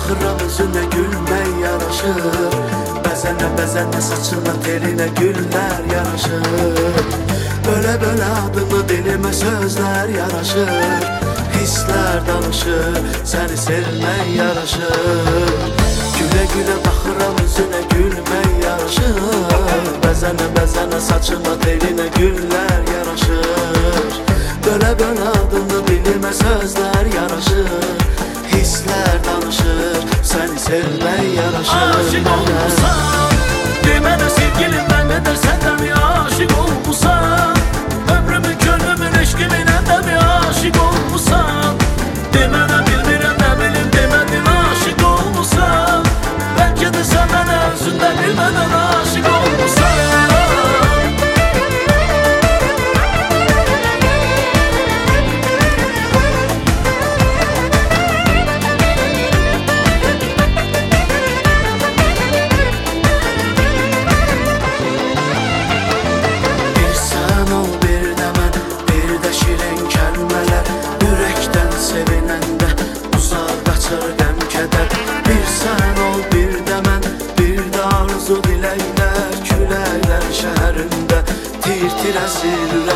baxıram üzünə gülmək yaraşır. Bəzənə saçına telinə güllər yaraşır. Bölə adını dilimə sözlər yaraşır. Hisslər danışır, səni sevmək yaraşır. Gülə baxıram üzünə gülmək yaraşır. Bəzənə saçına telinə güllər yaraşır. Bölə adını dilimə sözlər yaraşır. Hisslər danışır, səni sevmək yaraşır. Aşık olmuşsan, demene sevgilim ben ne dersen mi aşık olmuşsan. Ömrümün gönlümün eşkimin de mi aşık olmuşsan. Demene bilmirəm ne bilim demedin aşık olmuşsan. Belki de sen bana özünden bilmeden aşık olmuşsan. Bir sən ol, bir də mən, bir də arzu diləklər, küləklər şəhərində tir-tir əsirlər.